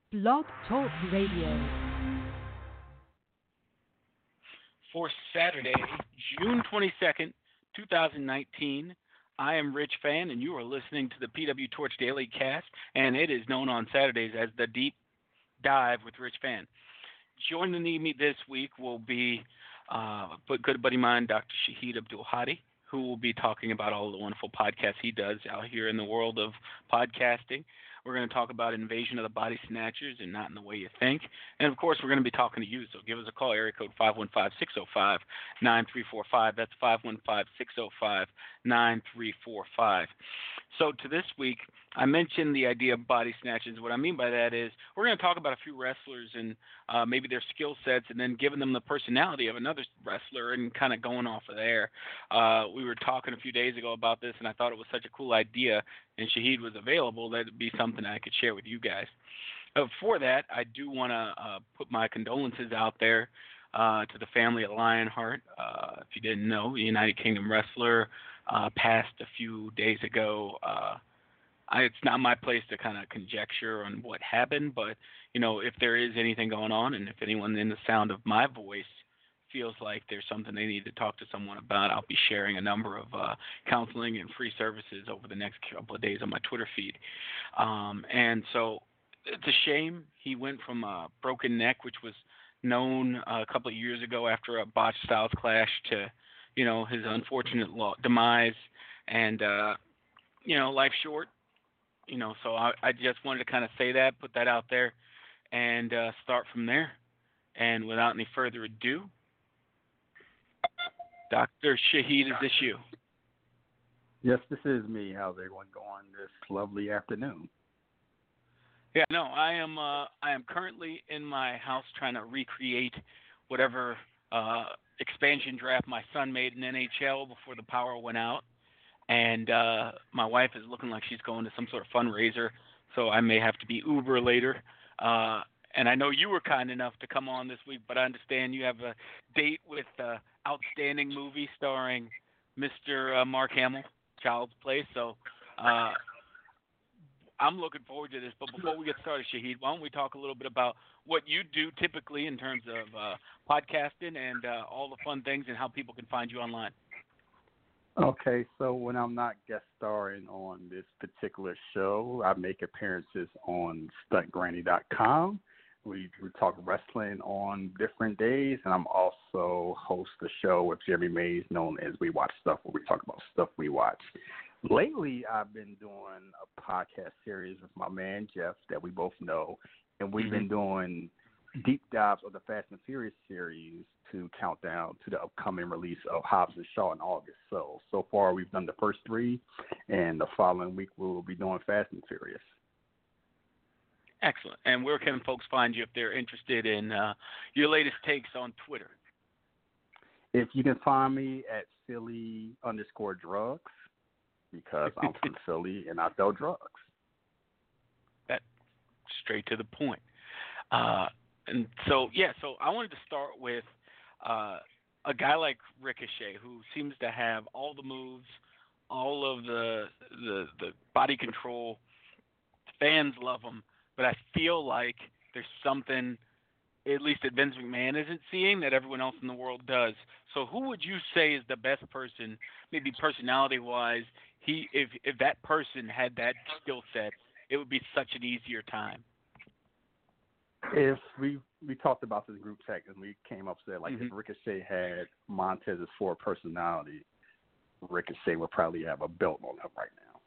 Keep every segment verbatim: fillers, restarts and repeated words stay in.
Blog Talk Radio. For Saturday, June twenty-second, twenty nineteen, I am Rich Fan, and you are listening to the P W Torch Daily Cast, and it is known on Saturdays as the Deep Dive with Rich Fan. Joining me this week will be uh, good buddy of mine, Doctor Shahid Abdul-Hadi, who will be talking about all the wonderful podcasts he does out here in the world of podcasting. We're going to talk about Invasion of the Body Snatchers and Not in the Way You Think. And, of course, we're going to be talking to you, so give us a call, area code five one five, six oh five, nine three four five. That's five one five, six oh five, nine three four five. So to this week, I mentioned the idea of body snatches. What I mean by that is we're going to talk about a few wrestlers and uh, maybe their skill sets, and then giving them the personality of another wrestler and kind of going off of there. Uh, we were talking a few days ago about this, and I thought it was such a cool idea, and Shahid was available, that it'd be something I could share with you guys. Uh, for that, I do want to uh, put my condolences out there uh, to the family at Lionheart. Uh, if you didn't know, the United Kingdom wrestler uh, passed a few days ago. Uh, I, it's not my place to kind of conjecture on what happened, but, you know, if there is anything going on, and if anyone in the sound of my voice feels like there's something they need to talk to someone about, I'll be sharing a number of uh, counseling and free services over the next couple of days on my Twitter feed. Um, and so it's a shame. He went from a broken neck, which was known uh, a couple of years ago after a botched Styles Clash, to, you know, his unfortunate lo- demise. And, uh, you know, life's short. You know, so I, I just wanted to kind of say that, put that out there, and uh, start from there. And without any further ado, Doctor Shahid, is this you? Yes, this is me. How's everyone going this lovely afternoon? Yeah, no, I am. Uh, I am currently in my house trying to recreate whatever uh, expansion draft my son made in N H L before the power went out. And uh, my wife is looking like she's going to some sort of fundraiser, so I may have to be Uber later. Uh, and I know you were kind enough to come on this week, but I understand you have a date with uh, outstanding movie starring Mister Uh, Mark Hamill, Child's Play. So uh, I'm looking forward to this. But before we get started, Shahid, why don't we talk a little bit about what you do typically in terms of uh, podcasting and uh, all the fun things and how people can find you online. Okay, so when I'm not guest starring on this particular show, I make appearances on stunt granny dot com. We, we talk wrestling on different days, and I'm also host a show with Jeremy Mays known as We Watch Stuff, where we talk about stuff we watch. Lately, I've been doing a podcast series with my man Jeff that we both know, and we've mm-hmm. been doing deep dives of the Fast and Furious series to count down to the upcoming release of Hobbs and Shaw in August. So, so far we've done the first three, and the following week we will be doing Fast and Furious. Excellent. And where can folks find you if they're interested in uh, your latest takes on Twitter? If you can find me at Philly underscore drugs, because I'm from Philly and I sell drugs. That straight to the point. Uh, and so, yeah, so I wanted to start with uh, a guy like Ricochet, who seems to have all the moves, all of the, the the body control. Fans love him, but I feel like there's something, at least that Vince McMahon isn't seeing, that everyone else in the world does. So who would you say is the best person, maybe personality-wise? He, if if that person had that skill set, it would be such an easier time. If we we talked about this group text and we came up with like mm-hmm. if Ricochet had Montez's full personality, Ricochet would probably have a belt on him right now.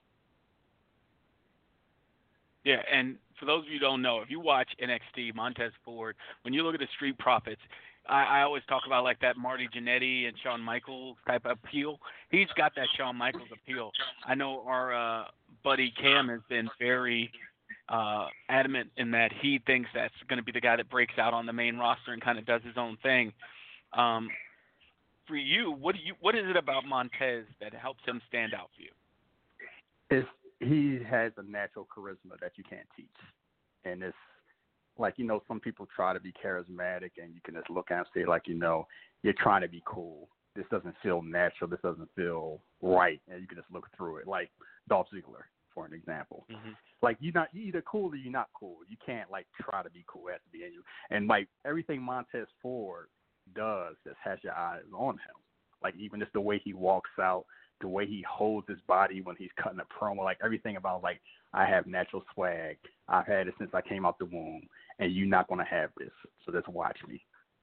Yeah, and for those of you who don't know, if you watch N X T, Montez Ford, when you look at the Street Profits, I, I always talk about like that Marty Jannetty and Shawn Michaels type of appeal. He's got that Shawn Michaels appeal. I know our uh, buddy Cam has been very uh, adamant in that he thinks that's going to be the guy that breaks out on the main roster and kind of does his own thing. Um, for you, what do you what is it about Montez that helps him stand out for you? It's, he has a natural charisma that you can't teach, and it's like, you know, some people try to be charismatic, and you can just look at and say, like, you know, you're trying to be cool. This doesn't feel natural. This doesn't feel right, and you can just look through it. Like Dolph Ziggler, for an example. Mm-hmm. Like you not you either cool or you're not cool. You can't like try to be cool. It has to be in you. And like everything Montez Ford does just has your eyes on him. Like even just the way he walks out, the way he holds his body when he's cutting a promo, like everything about like I have natural swag. I've had it since I came out the womb, and you're not gonna have this. So just watch me.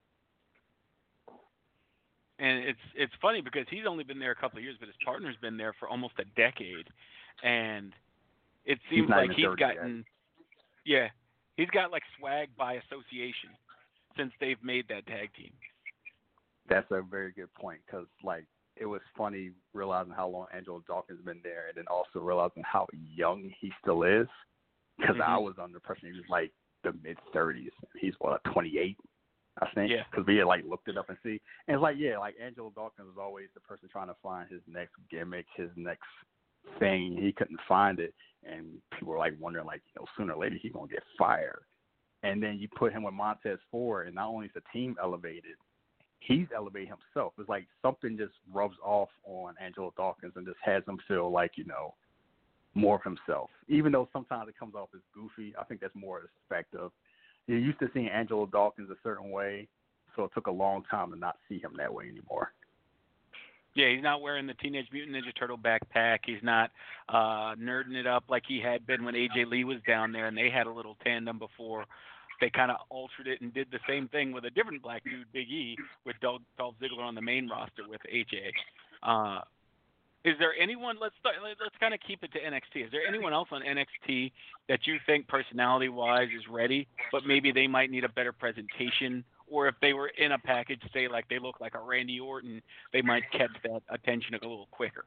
And it's it's funny because he's only been there a couple of years, but his partner's been there for almost a decade, and it seems he's like he's yet. gotten, yeah, he's got like swag by association since they've made that tag team. That's a very good point because like it was funny realizing how long Angelo Dawkins has been there, and then also realizing how young he still is. Because mm-hmm. I was under the impression he was like the mid thirties. He's what twenty-eight. I think, yeah. Because we had like looked it up and see, and it's like, yeah, like Angelo Dawkins was always the person trying to find his next gimmick, his next thing. He couldn't find it, and people were like wondering, like, you know, sooner or later he's gonna get fired. And then you put him with Montez Ford, and not only is the team elevated, he's elevated himself. It's like something just rubs off on Angelo Dawkins and just has him feel like, you know, more of himself. Even though sometimes it comes off as goofy, I think that's more effective. You're used to seeing Angelo Dawkins a certain way, so it took a long time to not see him that way anymore. Yeah, he's not wearing the Teenage Mutant Ninja Turtle backpack. He's not uh, nerding it up like he had been when A J Lee was down there, and they had a little tandem before. They kind of altered it and did the same thing with a different black dude, Big E, with Dolph Ziggler on the main roster with A J. Uh, is there anyone? Let's start, let's kind of keep it to N X T. Is there anyone else on N X T that you think personality-wise is ready, but maybe they might need a better presentation? Or if they were in a package, say like they look like a Randy Orton, they might catch that attention a little quicker.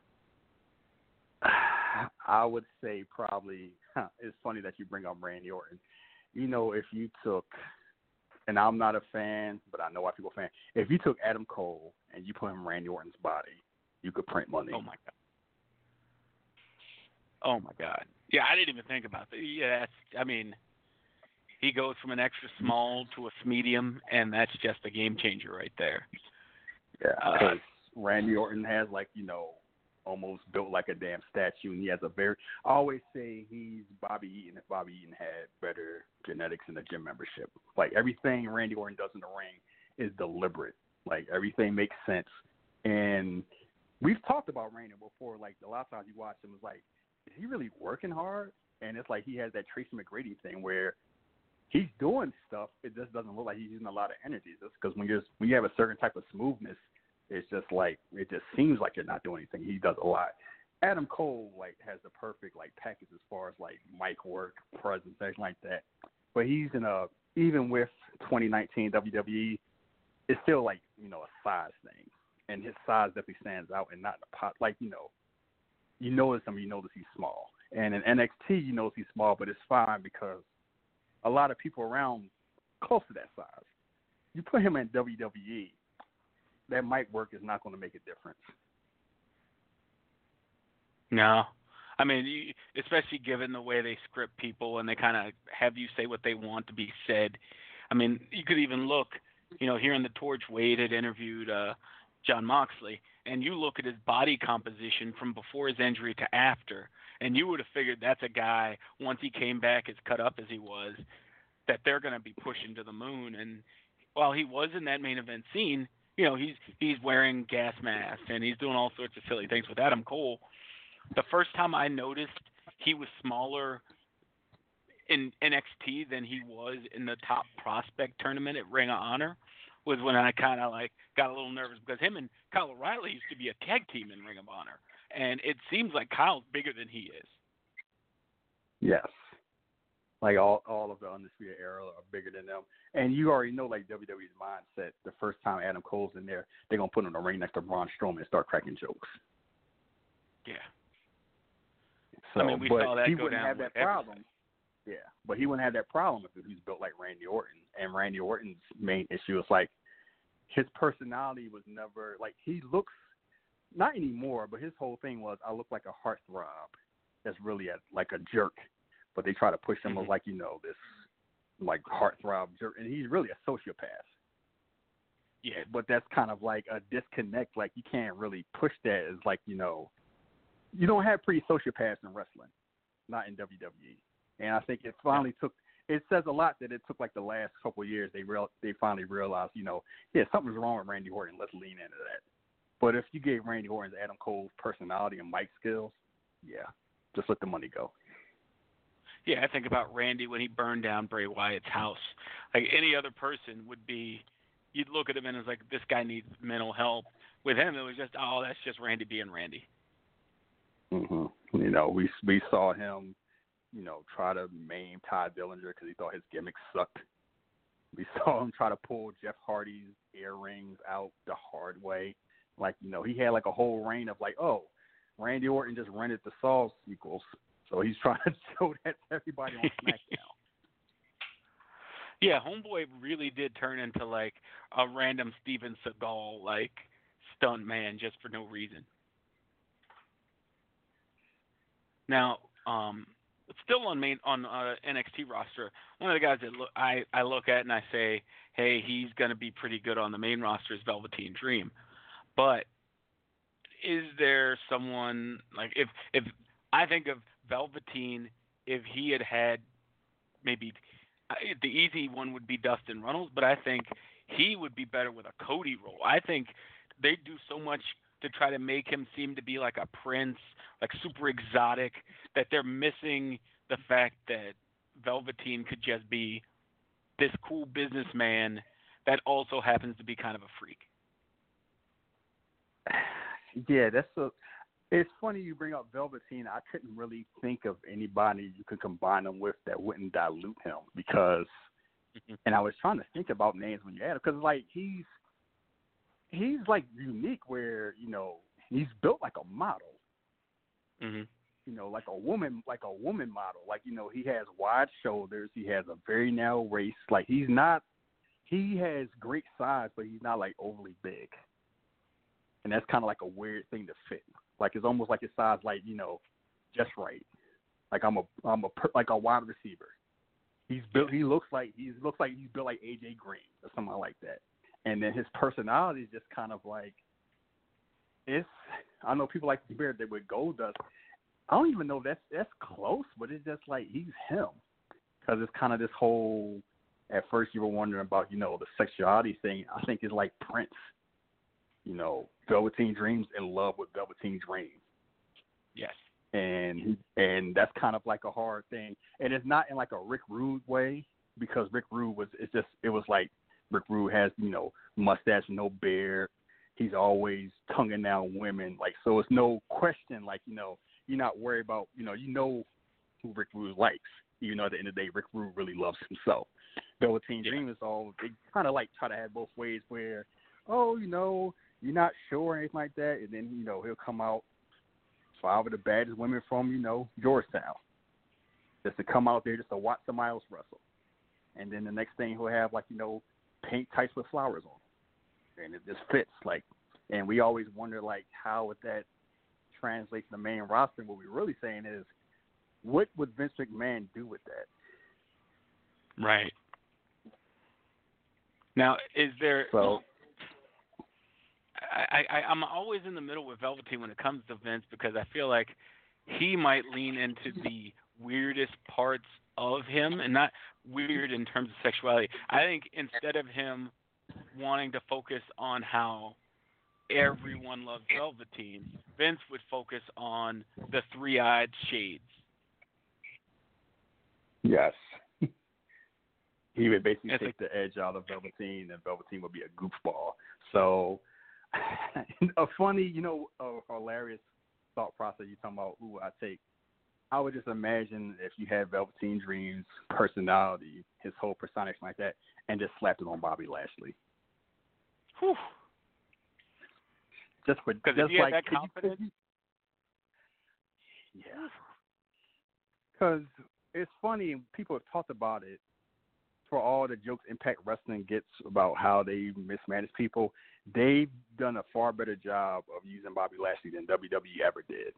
I would say probably. Huh, it's funny that you bring up Randy Orton. You know, if you took, and I'm not a fan, but I know why people are fan. If you took Adam Cole and you put him in Randy Orton's body, you could print money. Oh my god. Oh my god. Yeah, I didn't even think about that. Yeah, that's, I mean, he goes from an extra small to a medium, and that's just a game changer right there. Yeah, because uh, Randy Orton has like, you know, almost built like a damn statue, and he has a very. I always say he's Bobby Eaton. If Bobby Eaton had better genetics and a gym membership, like everything Randy Orton does in the ring is deliberate. Like everything makes sense, and we've talked about Randy before. Like a lot of times you watch him, it's like, is he really working hard? And it's like he has that Tracy McGrady thing where he's doing stuff. It just doesn't look like he's using a lot of energy. Just because when you're when you have a certain type of smoothness, it's just like it just seems like you're not doing anything. He does a lot. Adam Cole like has the perfect like package as far as like mic work, presence, things like that. But he's in a even with twenty nineteen W W E, it's still like, you know, a size thing, and his size definitely stands out, and not in the pot. Like, you know, you notice him, you notice he's small, and in N X T you notice he's small, but it's fine because a lot of people around close to that size. You put him in W W E, that mic work is not going to make a difference. No. I mean, you, especially given the way they script people and they kind of have you say what they want to be said. I mean, you could even look, you know, here in the Torch, Wade had interviewed uh, John Moxley, and you look at his body composition from before his injury to after, and you would have figured that's a guy, once he came back as cut up as he was, that they're going to be pushing to the moon. And while he was in that main event scene, you know, he's he's wearing gas masks and he's doing all sorts of silly things with Adam Cole. The first time I noticed he was smaller in N X T than he was in the top prospect tournament at Ring of Honor was when I kind of like got a little nervous because him and Kyle O'Reilly used to be a tag team in Ring of Honor, and it seems like Kyle's bigger than he is. Yes. Like all, all of the Undisputed Era are bigger than them. And you already know, like, W W E's mindset, the first time Adam Cole's in there, they're going to put him in the ring next to Braun Strowman and start cracking jokes. Yeah. So, I mean, we but saw that he go wouldn't down have that with problem. everything. Yeah, but he wouldn't have that problem if he was built like Randy Orton. And Randy Orton's main issue is, like, his personality was never, like, he looks, not anymore, but his whole thing was, I look like a heartthrob that's really a, like a jerk. But they try to push him mm-hmm. as, like, you know, this, like, heartthrob jerk. And he's really a sociopath. Yeah, but that's kind of like a disconnect. Like, you can't really push that as, like, you know, you don't have pretty sociopaths in wrestling. not in W W E. And I think it finally took. It says a lot that it took like the last couple of years. They real they finally realized, you know, yeah, something's wrong with Randy Orton. Let's lean into that. But if you gave Randy Orton's Adam Cole's personality and mic skills, yeah, just let the money go. Yeah, I think about Randy when he burned down Bray Wyatt's house. Like any other person would be, you'd look at him and it's like, this guy needs mental help. With him, it was just, oh, that's just Randy being Randy. hmm You know, we we saw him, you know, try to maim Ty Dillinger because he thought his gimmick sucked. We saw him try to pull Jeff Hardy's earrings out the hard way. Like, you know, he had like a whole reign of like, oh, Randy Orton just rented the Saw sequels. So he's trying to show that to everybody on SmackDown. Yeah, Homeboy really did turn into like a random Steven Seagal like stunt man just for no reason. Now, um, still on main on uh, N X T roster, one of the guys that look, I I look at and I say, hey, he's going to be pretty good on the main roster is Velveteen Dream. But is there someone like if if I think of Velveteen, if he had had maybe the easy one would be Dustin Runnels, but I think he would be better with a Cody role. I think they do so much to try to make him seem to be like a prince, like super exotic, that they're missing the fact that Velveteen could just be this cool businessman that also happens to be kind of a freak. Yeah, that's a. It's funny you bring up Velveteen. I couldn't really think of anybody you could combine him with that wouldn't dilute him because, and I was trying to think about names when you add him because like he's he's like unique where you know he's built like a model, mm-hmm. you know, like a woman, like a woman model. Like you know he has wide shoulders, he has a very narrow waist. Like he's not, he has great size, but he's not like overly big, and that's kind of like a weird thing to fit. Like it's almost like his size, like you know, just right. Like I'm a, I'm a like a wide receiver. He's built. He looks like he looks like he's built like A J Green or something like that. And then his personality is just kind of like, it's. I know people like to compare it with Goldust. I don't even know if that's that's close, but it's just like he's him because it's kind of this whole. At first, you were wondering about you know the sexuality thing. I think it's like Prince. You know, Velveteen Dream's in love with Velveteen Dream. Yes. And and that's kind of like a hard thing. And it's not in like a Rick Rude way because Rick Rude was, it's just, it was like Rick Rude has, you know, mustache, no beard. He's always tonguing down women. Like, so it's no question, like, you know, you're not worried about, you know, you know who Rick Rude likes. Even though at the end of the day, Rick Rude really loves himself. Velveteen Dream is all, they kind of like try to have both ways where, oh, you know, you're not sure or anything like that, and then, you know, he'll come out, five of the baddest women from, you know, Georgetown, just to come out there just to watch somebody else wrestle. And then the next thing he'll have, like, you know, pink tights with flowers on them. And it just fits, like, and we always wonder, like, how would that translate to the main roster? And what we're really saying is, what would Vince McMahon do with that? Right. Now, is there... So... I, I, I'm always in the middle with Velveteen when it comes to Vince because I feel like he might lean into the weirdest parts of him, and not weird in terms of sexuality. I think instead of him wanting to focus on how everyone loves Velveteen, Vince would focus on the three-eyed shades. Yes. He would basically it's take like, the edge out of Velveteen, and Velveteen would be a goofball. So... a funny, you know, a hilarious thought process you're talking about who I take. I would just imagine if you had Velveteen Dream's personality, his whole persona like that, and just slapped it on Bobby Lashley. Whew. Just for because just if you like had that confidence, you, yeah. Because it's funny, people have talked about it. For all the jokes Impact Wrestling gets about how they mismanage people, they've done a far better job of using Bobby Lashley than W W E ever did.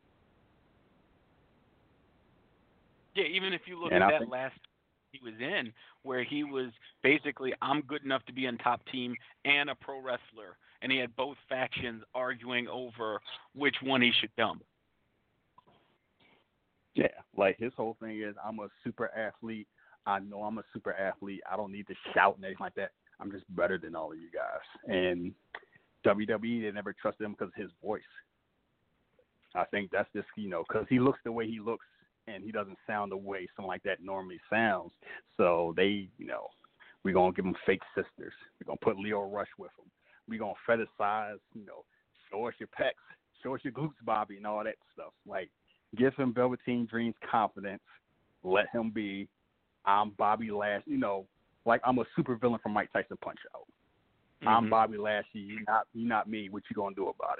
Yeah, even if you look and at I that think, last he was in, where he was basically, I'm good enough to be on top team and a pro wrestler, and he had both factions arguing over which one he should dump. Yeah, like his whole thing is, I'm a super athlete. I know I'm a super athlete. I don't need to shout and anything like that. I'm just better than all of you guys. And W W E, they never trusted him because of his voice. I think that's just, you know, because he looks the way he looks and he doesn't sound the way something like that normally sounds. So they, you know, we're going to give him fake sisters. We're going to put Leo Rush with him. We're going to fetishize, you know, show us your pecs, show us your glutes, Bobby, and all that stuff. Like, give him Velveteen Dream's confidence. Let him be, I'm Bobby Lashley. You know, like I'm a super villain from Mike Tyson Punch Out. Mm-hmm. I'm Bobby Lashley. You not you not me. What you gonna do about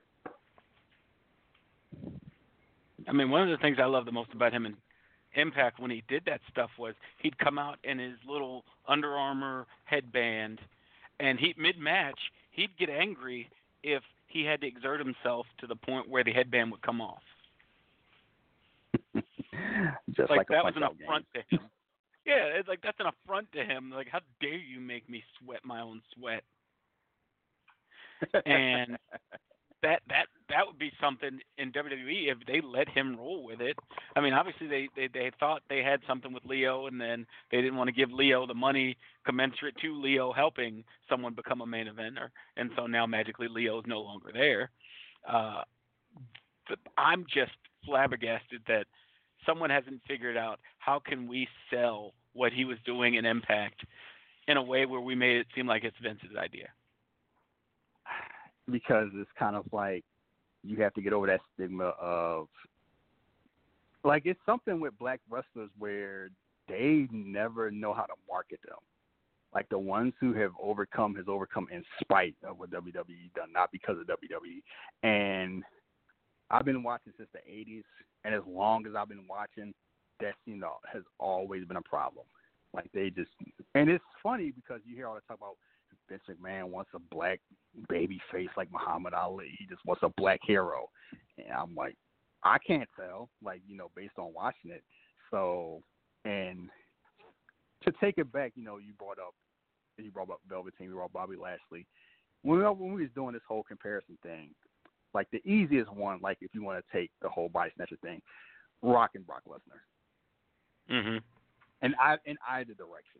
it? I mean, one of the things I love the most about him in Impact when he did that stuff was he'd come out in his little Under Armour headband, and he mid-match he'd get angry if he had to exert himself to the point where the headband would come off. Just like, like that a was an punch-out affront game. to him. Yeah, it's like that's an affront to him. Like, how dare you make me sweat my own sweat? And that that that would be something in W W E if they let him roll with it. I mean, obviously they, they, they thought they had something with Leo, and then they didn't want to give Leo the money commensurate to Leo helping someone become a main eventer, and so now magically Leo's no longer there. Uh, but I'm just flabbergasted that someone hasn't figured out how can we sell what he was doing in Impact in a way where we made it seem like it's Vince's idea. Because it's kind of like you have to get over that stigma of, like, it's something with black wrestlers where they never know how to market them. Like, the ones who have overcome has overcome in spite of what W W E done, not because of W W E. And I've been watching since the eighties, and as long as I've been watching, that's, you know, has always been a problem. Like, they just, and it's funny because you hear all the talk about Vince McMahon wants a black baby face like Muhammad Ali. He just wants a black hero. And I'm like, I can't tell, like, you know, based on watching it. So, and to take it back, you know, you brought up, you brought up Velveteen, you brought up Bobby Lashley. When we, when we was doing this whole comparison thing, like the easiest one, like if you want to take the whole body snatcher thing, Rock and Brock Lesnar. Mm-hmm. And I in either direction.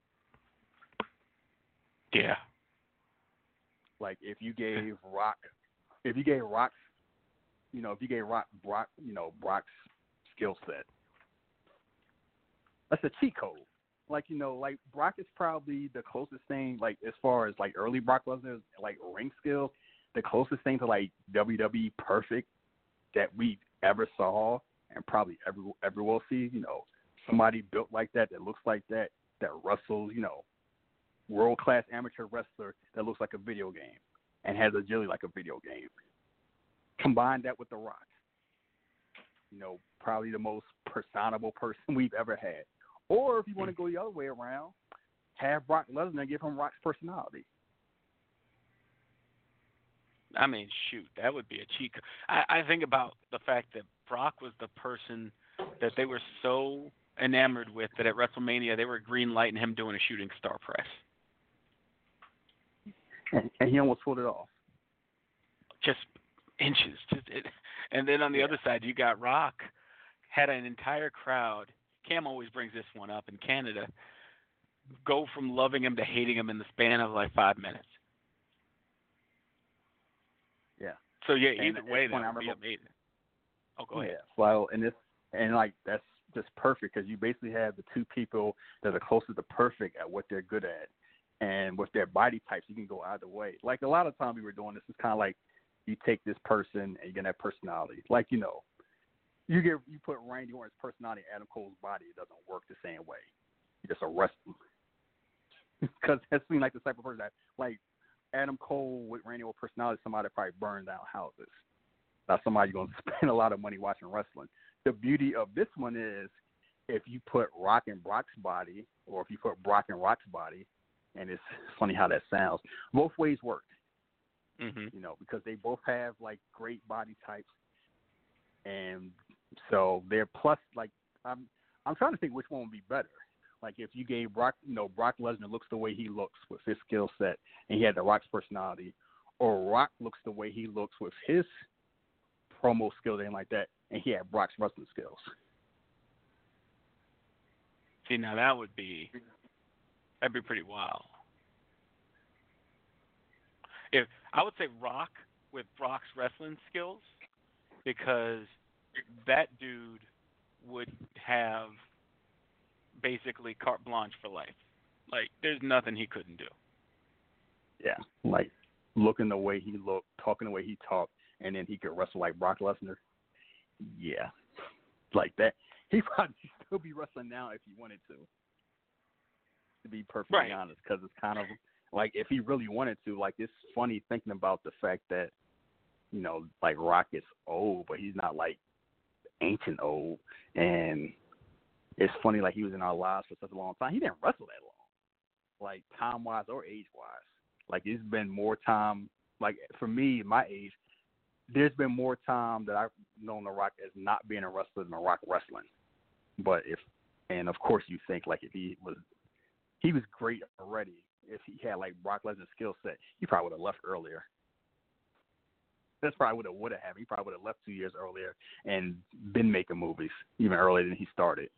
Yeah. Like if you gave Rock, if you gave Rock, you know, if you gave Rock, Brock, you know, Brock's skill set, that's a cheat code. Like, you know, like Brock is probably the closest thing, like as far as like early Brock Lesnar, like ring skills, the closest thing to like W W E perfect that we ever saw and probably ever ever will see. You know, somebody built like that, that looks like that, that wrestles, you know, world-class amateur wrestler that looks like a video game and has agility like a video game. Combine that with The Rock. You know, probably the most personable person we've ever had. Or if you want to go the other way around, have Brock Lesnar give him Rock's personality. I mean, shoot, that would be a cheat. I, I think about the fact that Brock was the person that they were so enamored with that at WrestleMania they were green lighting him doing a shooting star press. And, and he almost pulled it off. Just inches. Just it. And then on the yeah. other side, you got Rock, had an entire crowd. Cam always brings this one up in Canada. Go from loving him to hating him in the span of like five minutes. Yeah. So yeah, and either way, that would remember, be amazing. Oh, go ahead. Yeah. Well, and this and like that's just perfect because you basically have the two people that are closest to perfect at what they're good at, and with their body types, you can go either way. Like a lot of times we were doing this, it's kind of like you take this person and you get that personality. Like you know, you get you put Randy Orton's personality in Adam Cole's body, it doesn't work the same way. You just arrest him because that seems like the type of person that like. Adam Cole with Randy Orton's personality, somebody that probably burned down houses. Not somebody you're going to spend a lot of money watching wrestling. The beauty of this one is if you put Rock in Brock's body or if you put Brock in Rock's body, and it's funny how that sounds, both ways work. Mm-hmm. You know, because they both have, like, great body types. And so they're plus, like, I'm, I'm trying to think which one would be better. Like if you gave Brock, you know, Brock Lesnar looks the way he looks with his skill set, and he had the Rock's personality, or Rock looks the way he looks with his promo skills and like that, and he had Brock's wrestling skills. See, now that would be that'd be pretty wild. If I would say Rock with Brock's wrestling skills, because that dude would have basically carte blanche for life. Like, there's nothing he couldn't do. Yeah, like looking the way he looked, talking the way he talked, and then he could wrestle like Brock Lesnar. Yeah, like that. He probably still be wrestling now if he wanted to. To be perfectly Right. honest, because it's kind of like if he really wanted to. Like, it's funny thinking about the fact that, you know, like Rock is old, but he's not like ancient old, and it's funny, like he was in our lives for such a long time. He didn't wrestle that long, like time wise or age wise. Like, it's been more time. Like, for me, my age, there's been more time that I've known The Rock as not being a wrestler than The Rock wrestling. But if, and of course, you think like if he was, he was great already. If he had like Brock Lesnar's skill set, he probably would have left earlier. That's probably what it would have happened. He probably would have left two years earlier and been making movies even earlier than he started.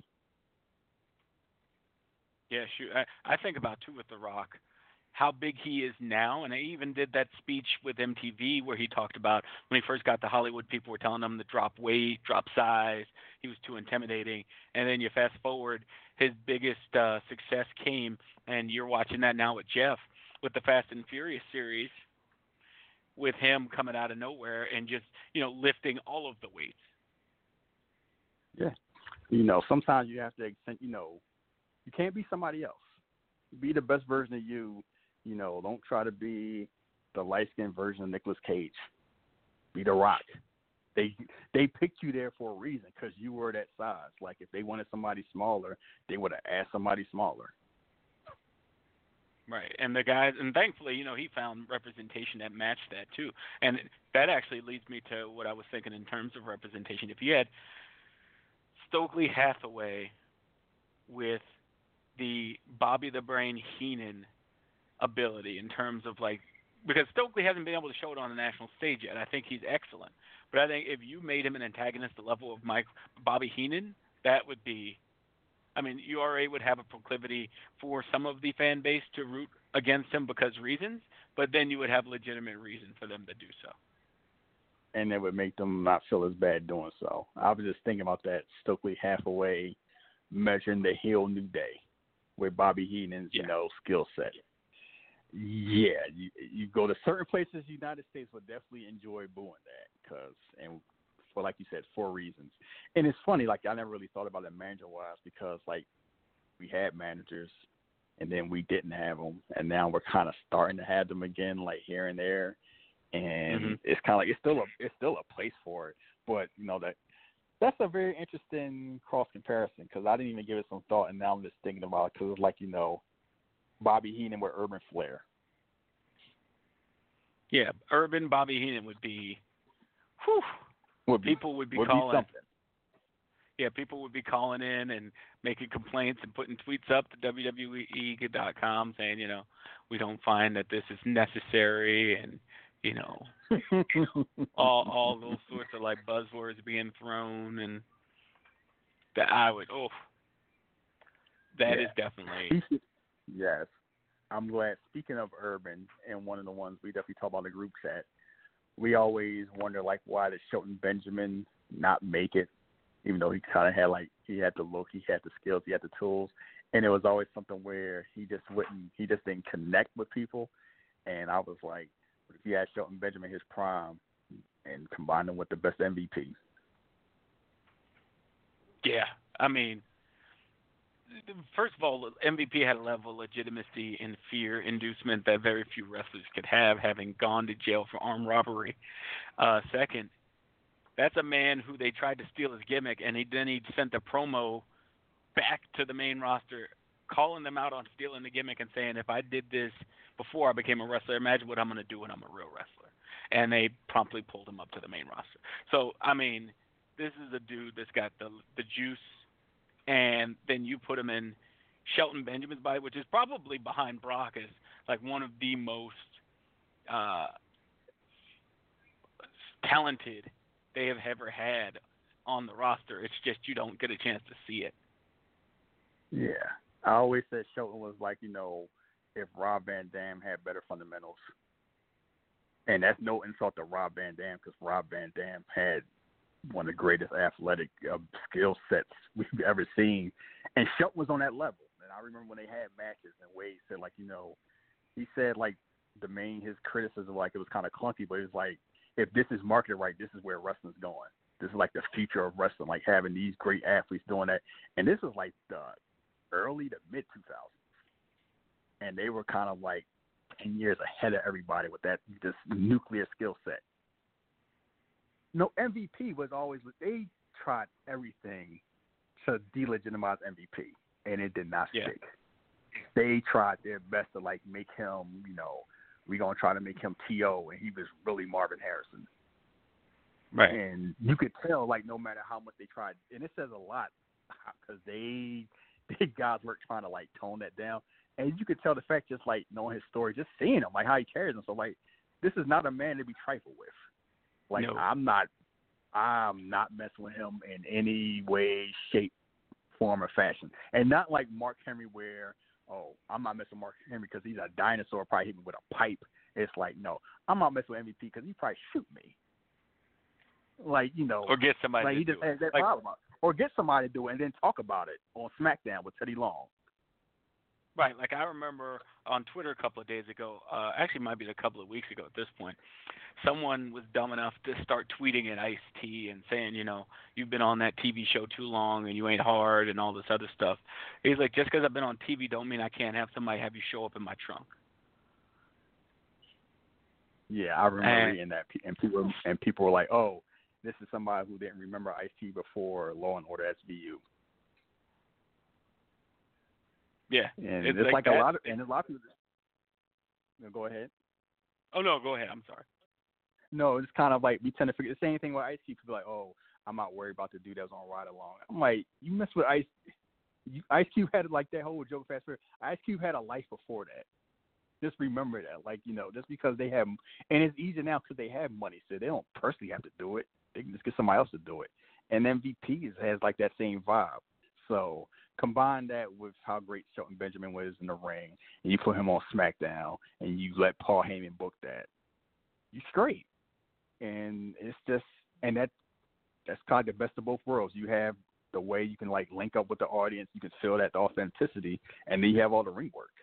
Yeah, shoot. I, I think about too with The Rock, how big he is now, and I even did that speech with M T V where he talked about when he first got to Hollywood, people were telling him to drop weight, drop size, he was too intimidating, and then you fast forward, his biggest uh, success came, and you're watching that now with Jeff, with the Fast and Furious series, with him coming out of nowhere and just, you know, lifting all of the weights. Yeah. You know, sometimes you have to, you know, you can't be somebody else. Be the best version of you. You know, don't try to be the light-skinned version of Nicolas Cage. Be The Rock. They they picked you there for a reason because you were that size. Like, if they wanted somebody smaller, they would have asked somebody smaller. Right, and the guys, and thankfully, you know, he found representation that matched that too. And that actually leads me to what I was thinking in terms of representation. If you had Stokely Hathaway with the Bobby the Brain Heenan ability in terms of like, because Stokely hasn't been able to show it on the national stage yet. I think he's excellent, but I think if you made him an antagonist the level of Mike Bobby Heenan, that would be. I mean, U R A would have a proclivity for some of the fan base to root against him because reasons, but then you would have legitimate reason for them to do so. And it would make them not feel as bad doing so. I was just thinking about that Stokely Hathaway measuring the heel New Day with Bobby Heenan's, yeah. you know, skill set. Yeah, you, you go to certain places, the United States would definitely enjoy booing that because, and for, like you said, for reasons. And it's funny, like, I never really thought about it manager-wise because, like, we had managers and then we didn't have them, and now we're kind of starting to have them again, like, here and there. And mm-hmm. it's kind of like it's still a it's still a place for it, but you know that that's a very interesting cross comparison because I didn't even give it some thought, and now I'm just thinking about it because it's like, you know, Bobby Heenan with Urban Flair. Yeah, Urban Bobby Heenan would be, whew, would be people would be would calling. Be something. Yeah, people would be calling in and making complaints and putting tweets up to W W E dot com saying, you know, we don't find that this is necessary, and you know, all all those sorts of like buzzwords being thrown, and that I would, oh, that yeah. is definitely. Yes, I'm glad. Speaking of Urban, and one of the ones we definitely talk about in the group chat, we always wonder like why did Shelton Benjamin not make it, even though he kind of had like he had the look, he had the skills, he had the tools, and it was always something where he just wouldn't, he just didn't connect with people, and I was like. If you had Shelton Benjamin his prime and combine him with the best M V P. Yeah, I mean, first of all, M V P had a level of legitimacy and fear inducement that very few wrestlers could have, having gone to jail for armed robbery. Uh, second, that's a man who they tried to steal his gimmick, and he then he sent a promo back to the main roster, calling them out on stealing the gimmick and saying, if I did this before I became a wrestler, imagine what I'm going to do when I'm a real wrestler. And they promptly pulled him up to the main roster. So, I mean, this is a dude that's got the the juice, and then you put him in Shelton Benjamin's body, which is probably behind Brock as like one of the most uh, talented they have ever had on the roster. It's just you don't get a chance to see it. Yeah. I always said Shelton was like, you know, if Rob Van Dam had better fundamentals. And that's no insult to Rob Van Dam because Rob Van Dam had one of the greatest athletic uh, skill sets we've ever seen. And Shelton was on that level. And I remember when they had matches and Wade said, like, you know, he said, like, the main, his criticism, like, it was kind of clunky, but it was like, if this is marketed right, this is where wrestling's going. This is like the future of wrestling, like having these great athletes doing that. And this was like the early to mid two thousands. And they were kind of like ten years ahead of everybody with that, this nuclear skill set. No, M V P was always, they tried everything to delegitimize M V P, and it did not yeah. stick. They tried their best to, like, make him, you know, we're going to try to make him T O, and he was really Marvin Harrison. Right. And you could tell, like, no matter how much they tried, and it says a lot because they, they guys were trying to, like, tone that down. And you could tell the fact just, like, knowing his story, just seeing him, like, how he carries himself. Like, this is not a man to be trifled with. Like, no. I'm not I'm not messing with him in any way, shape, form, or fashion. And not like Mark Henry where, oh, I'm not messing with Mark Henry because he's a dinosaur, probably hit me with a pipe. It's like, no, I'm not messing with M V P because he probably shoot me. Like, you know. Or get somebody like to he do just it. has that Like, problem. Or get somebody to do it and then talk about it on SmackDown with Teddy Long. Right, like I remember on Twitter a couple of days ago, uh, actually it might be a couple of weeks ago at this point, someone was dumb enough to start tweeting at Ice-T and saying, you know, you've been on that T V show too long and you ain't hard and all this other stuff. He's like, just because I've been on T V don't mean I can't have somebody have you show up in my trunk. Yeah, I remember and, reading that, and people and people were like, oh, this is somebody who didn't remember Ice-T before Law and Order S V U. Yeah, and it's, it's like, like that, a lot of and a lot of people. You know, go ahead. Oh no, go ahead. I'm sorry. No, it's kind of like we tend to forget the same thing with Ice-T. People be like, oh, I'm not worried about the dude that was on Ride Along. I'm like, you mess with Ice. You, Ice Cube had like that whole Joe Fast Food. Ice Cube had a life before that. Just remember that, like, you know, just because they have, and it's easier now because they have money, so they don't personally have to do it. They can just get somebody else to do it. And M V P has like that same vibe. So combine that with how great Shelton Benjamin was in the ring, and you put him on SmackDown, and you let Paul Heyman book that, you straight. And it's just, and that that's kind of the best of both worlds. You have the way you can like link up with the audience, you can feel that the authenticity, and then you have all the ring work.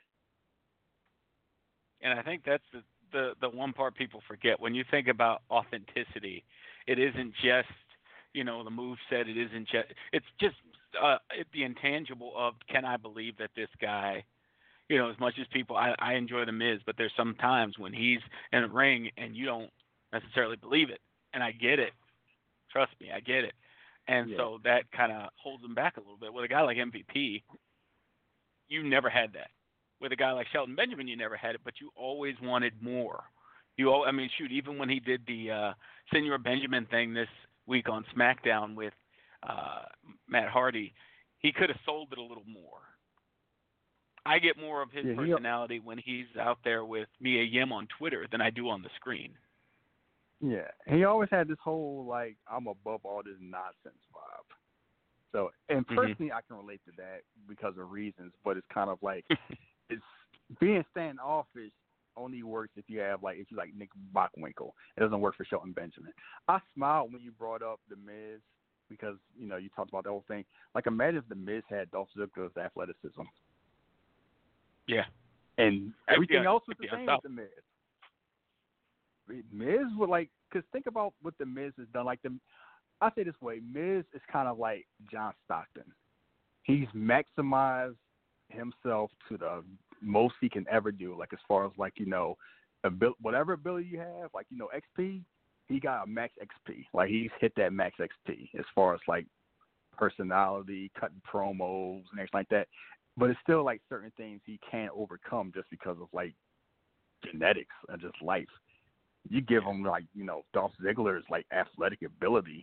And I think that's the, the, the one part people forget. When you think about authenticity, it isn't just, you know, the moveset. It isn't just, it's just uh, it, the intangible of, can I believe that this guy, you know, as much as people, I, I enjoy The Miz, but there's some times when he's in a ring and you don't necessarily believe it. And I get it. Trust me, I get it. And yeah. so that kind of holds him back a little bit. With a guy like M V P, you never had that. With a guy like Shelton Benjamin, you never had it, but you always wanted more. You, I mean, shoot, even when he did the uh, Senor Benjamin thing this week on SmackDown with uh, Matt Hardy, he could have sold it a little more. I get more of his yeah, personality when he's out there with Mia Yim on Twitter than I do on the screen. Yeah, he always had this whole, like, I'm above all this nonsense vibe. So, and personally, mm-hmm. I can relate to that because of reasons, but it's kind of like, it's being standoffish only works if you have, like, if you like Nick Bockwinkel. It doesn't work for Shelton Benjamin. I smiled when you brought up The Miz because, you know, you talked about the whole thing. Like, imagine if The Miz had Dolph Ziggler's athleticism. Yeah. And everything yeah. else was the same with The Miz. Miz would, like, because think about what The Miz has done. Like, the, I say this way, Miz is kind of like John Stockton. He's maximized himself to the most he can ever do. Like, as far as, like, you know, abil- whatever ability you have, like, you know, X P, he got a max X P. Like, he's hit that max X P as far as, like, personality, cutting promos and everything like that. But it's still, like, certain things he can't overcome just because of, like, genetics and just life. You give him, like, you know, Dolph Ziggler's, like, athletic ability.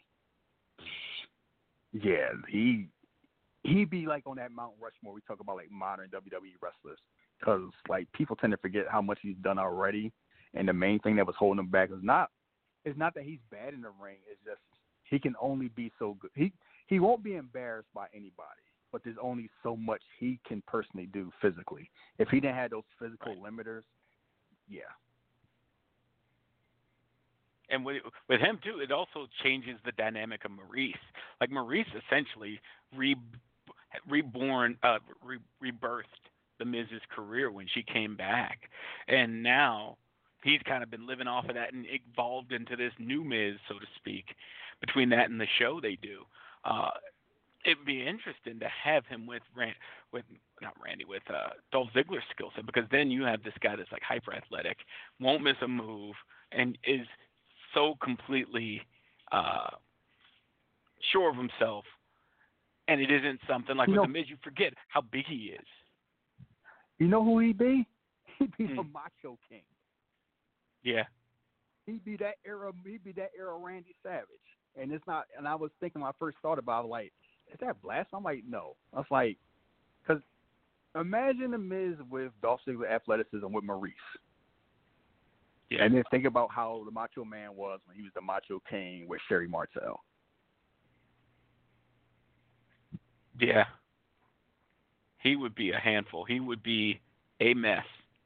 Yeah, he, he'd be, like, on that Mount Rushmore. We talk about, like, modern W W E wrestlers. Because, like, people tend to forget how much he's done already. And the main thing that was holding him back is not, it's not that he's bad in the ring. It's just he can only be so good. He he won't be embarrassed by anybody, but there's only so much he can personally do physically. If he didn't have those physical Right. limiters, yeah. And with, with him too, it also changes the dynamic of Maurice. Like Maurice essentially re, reborn, uh, re, rebirthed the Miz's career when she came back, and now he's kind of been living off of that and evolved into this new Miz, so to speak. Between that and the show they do, uh, it'd be interesting to have him with Rand, with not Randy, with uh, Dolph Ziggler's skill set, because then you have this guy that's like hyper athletic, won't miss a move, and is so completely uh, sure of himself, and it isn't something like You with know, the Miz. You forget how big he is. you know who he'd be? He'd be the Hmm. Macho King. Yeah, He'd be that era. He'd be that era Randy Savage. And it's not. And I was thinking when I first thought about it, I was like, is that Blast? I'm like, no. I was like, because imagine the Miz with Dolph Ziggler athleticism with Maurice. yeah, And then think about how the Macho Man was when he was the Macho King with Sherry Martel. yeah. He would be a handful. He would be a mess,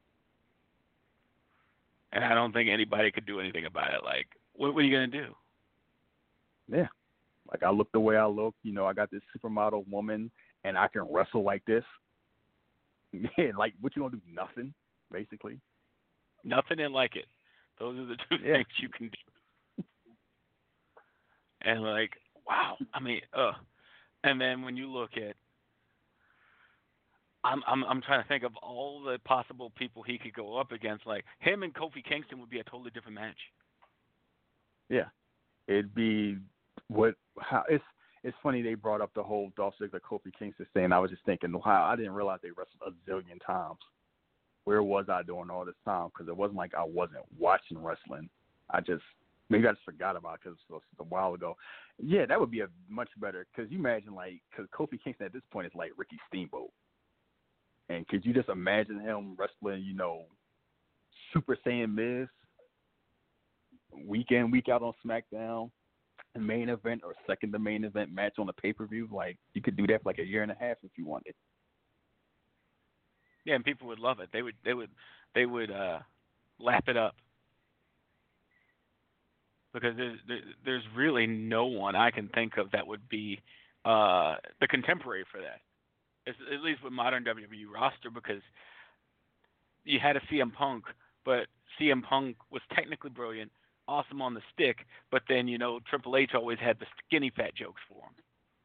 and I don't think anybody could do anything about it. Like, what, what are you gonna do? Yeah. Like, I look the way I look. You know, I got this supermodel woman, and I can wrestle like this. Yeah, like, what you gonna do? Nothing, basically. Nothing in like it. Those are the two Yeah. things you can do. And like, wow. I mean, uh. And then when you look at, I'm I'm I'm trying to think of all the possible people he could go up against. Like him and Kofi Kingston would be a totally different match. Yeah. It'd be what how it's it's funny they brought up the whole Dolph Ziggler Kofi Kingston thing. I was just thinking, wow, I didn't realize they wrestled a zillion times. Where was I doing all this time? Because it wasn't like I wasn't watching wrestling. I just maybe I just forgot about it because it was a while ago. Yeah, that would be a much better. Because you imagine like because Kofi Kingston at this point is like Ricky Steamboat, and could you just imagine him wrestling, you know, Super Saiyan Miz week in week out on SmackDown, the main event or second to main event match on the pay per view? Like you could do that for like a year and a half if you wanted. Yeah, and people would love it. They would they would they would uh, lap it up because there's there, there's really no one I can think of that would be uh, the contemporary for that. It's, at least with modern W W E roster, because you had a C M Punk, but C M Punk was technically brilliant, awesome on the stick, but then you know Triple H always had the skinny fat jokes for him.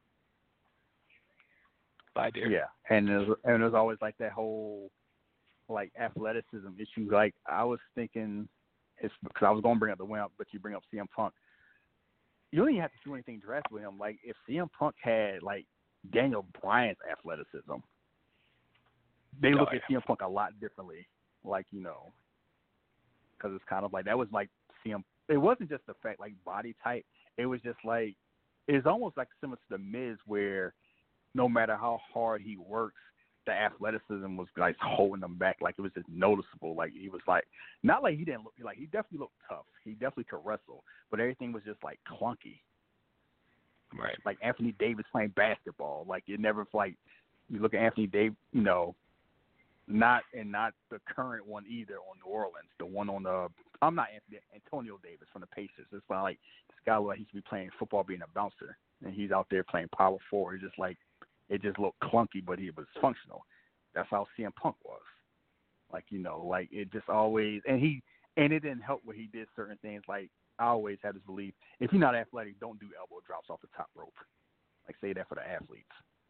Bye, dear. Yeah, and there's and there's always like that whole like athleticism issue. Like I was thinking, it's because I was going to bring up the Wimp, but you bring up C M Punk. You don't even have to do anything drastic with him. Like if C M Punk had like Daniel Bryan's athleticism, they Oh, look yeah. at C M Punk a lot differently. Like you know, because it's kind of like that was like C M. It wasn't just the fact like body type. It was just like it's almost like similar to the Miz where no matter how hard he works, the athleticism was like holding him back. Like it was just noticeable. Like he was like not like he didn't look like he definitely looked tough. He definitely could wrestle, but everything was just like clunky. Right. Like Anthony Davis playing basketball. Like it never like you look at Anthony Davis, you know, not and not the current one either on New Orleans. The one on the I'm not Anthony Antonio Davis from the Pacers. It's not like this guy like he should be playing football, being a bouncer, and he's out there playing power forward. It's just like it just looked clunky, but he was functional. That's how C M Punk was. Like, you know, like it just always and he and it didn't help when he did certain things. Like I always had this belief, if you're not athletic, don't do elbow drops off the top rope. Like say that for the athletes.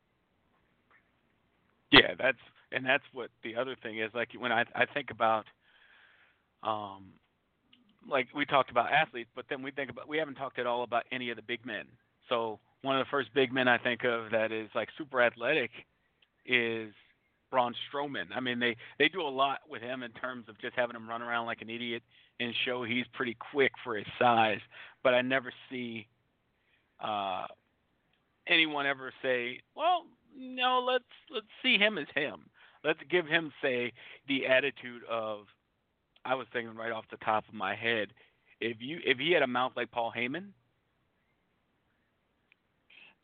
Yeah, that's and that's what the other thing is. Like when I I think about, um, like we talked about athletes, but then we think about we haven't talked at all about any of the big men. So one of the first big men I think of that is like super athletic is Braun Strowman. I mean, they they do a lot with him in terms of just having him run around like an idiot and show he's pretty quick for his size. But I never see uh, anyone ever say, well, no, let's let's see him as him. Let's give him, say, the attitude of, I was thinking right off the top of my head, if you if he had a mouth like Paul Heyman,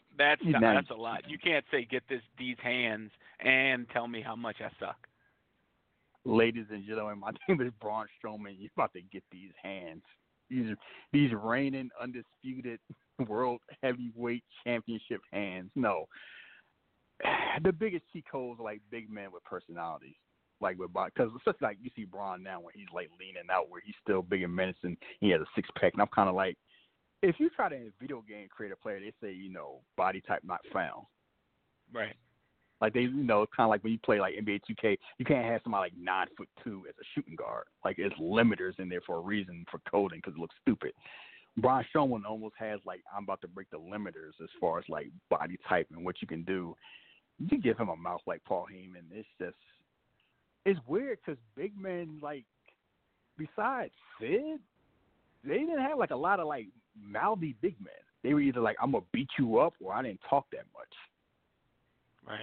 That's You know, that's a lot. You can't say get this these hands and tell me how much I suck. ladies and gentlemen, my name is Braun Strowman. You're about to get these hands. These these reigning undisputed world heavyweight championship hands. No, the biggest cheat codes are like big men with personalities. Like with because it's just like you see Braun now when he's like leaning out, where he's still big and menacing. He has a six pack, and I'm kind of like, if you try to in a video game create a player, they say you know body type not found. Right. Like they, you know, it's kind of like when you play like N B A two K, you can't have somebody like nine foot two as a shooting guard. Like it's limiters in there for a reason for coding because it looks stupid. Braun Strowman almost has like I'm about to break the limiters as far as like body type and what you can do. You give him a mouth like Paul Heyman. It's just it's weird because big men like besides Sid, they didn't have like a lot of like mouthy big men. They were either like I'm gonna beat you up or I didn't talk that much. Right.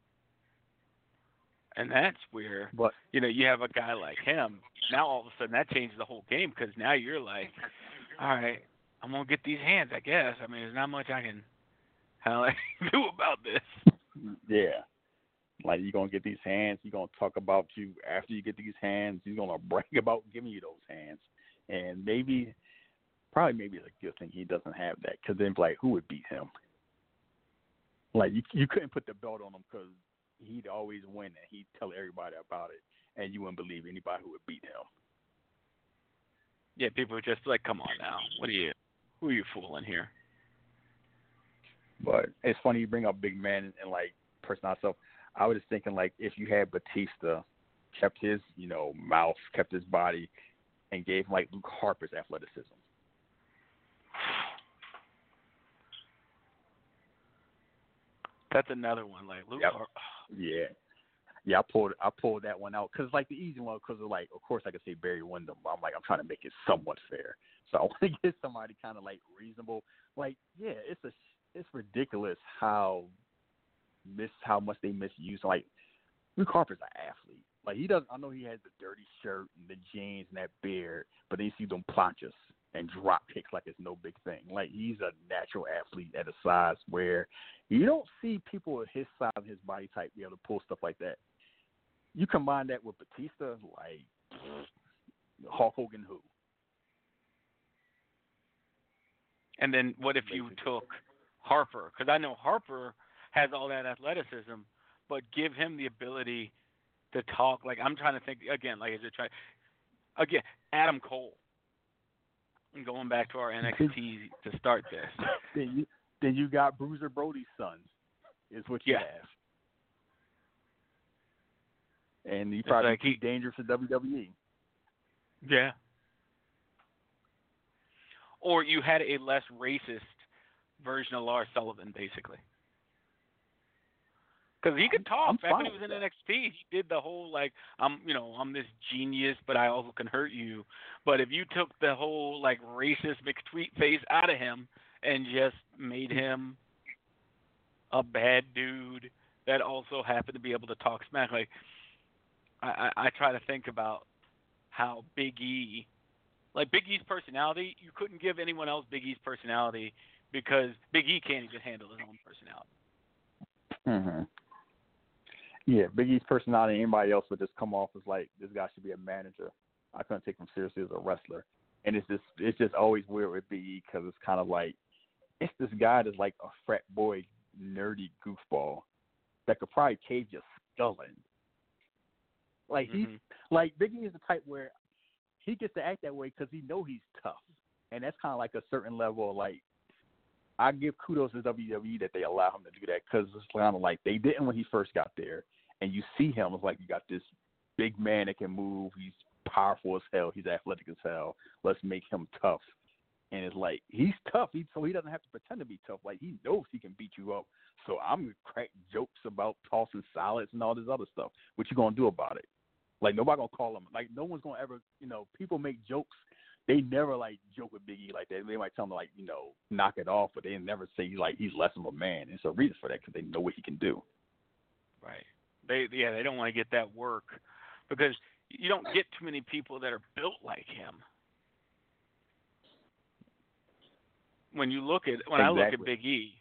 And that's where, But you know, you have a guy like him. Now all of a sudden that changes the whole game because now you're like, all right, I'm going to get these hands, I guess. I mean, there's not much I can how I do about this. yeah. Like, you're going to get these hands. You're going to talk about you after you get these hands. He's going to brag about giving you those hands. And maybe, probably maybe it's a good thing he doesn't have that because then, like, who would beat him? Like, you you couldn't put the belt on him because he'd always win and he'd tell everybody about it. And you wouldn't believe anybody who would beat him. Yeah, people would just be like, come on now. What are you, who are you fooling here? But it's funny you bring up big men and, and like, personality stuff. I was just thinking, like, if you had Batista, kept his, you know, mouth, kept his body, and gave him, like, Luke Harper's athleticism. That's another one. Like, Luke Yep. Har- Yeah. Yeah, I pulled I pulled that one out because, like, the easy one, because, like, of course, I could say Barry Windham, but I'm like, I'm trying to make it somewhat fair. So I want to get somebody kind of, like, reasonable. Like, yeah, it's a it's ridiculous how miss how much they misuse. Like, Luke Harper's an athlete. Like, he doesn't. I know he has the dirty shirt and the jeans and that beard, but then you see them planchas and drop kicks like it's no big thing. Like, he's a natural athlete at a size where you don't see people at his size and his body type be able to pull stuff like that. You combine that with Batista, like Hulk Hogan, who? And then what if you took Harper? Because I know Harper has all that athleticism, but give him the ability to talk. Like, I'm trying to think, again, like, is it try again, Adam Cole. And going back to our N X T to start this. Then you, then you got Bruiser Brody's son, is what you Yeah. have. And he probably like too he- dangerous for W W E. Yeah. Or you had a less racist version of Lars Sullivan, basically. Because he could talk. I'm Back when fine he was with in that. N X T, he did the whole, like, I'm, you know, I'm this genius, but I also can hurt you. But if you took the whole, like, racist McTweet face out of him and just made him a bad dude that also happened to be able to talk smack, like, I, I, I try to think about how Big E, like Big E's personality, you couldn't give anyone else Big E's personality because Big E can't even handle his own personality. Mm-hmm. Yeah, Big E's personality, anybody else would just come off as like, this guy should be a manager. I couldn't take him seriously as a wrestler. And it's just it's just always weird with Big E because it's kind of like, it's this guy that's like a frat boy, nerdy goofball that could probably cave your skull in. Like, he's, Mhm. like, Big E is the type where he gets to act that way because he know he's tough. And that's kind of like a certain level of, like, I give kudos to W W E that they allow him to do that because it's kind of like they didn't when he first got there. And you see him, it's like you got this big man that can move. He's powerful as hell. He's athletic as hell. Let's make him tough. And it's like, he's tough, he, so he doesn't have to pretend to be tough. Like, he knows he can beat you up. So I'm going to crack jokes about tossing salads and all this other stuff. What you going to do about it? Like, nobody going to call him. Like, no one's going to ever, you know, people make jokes. They never, like, joke with Big E like that. They might tell him, like, you know, knock it off, but they never say, like, he's less of a man. There's a reason for that because they know what he can do. Right. They yeah, they don't want to get that work because you don't get too many people that are built like him. When you look at when I look at Exactly. Big E,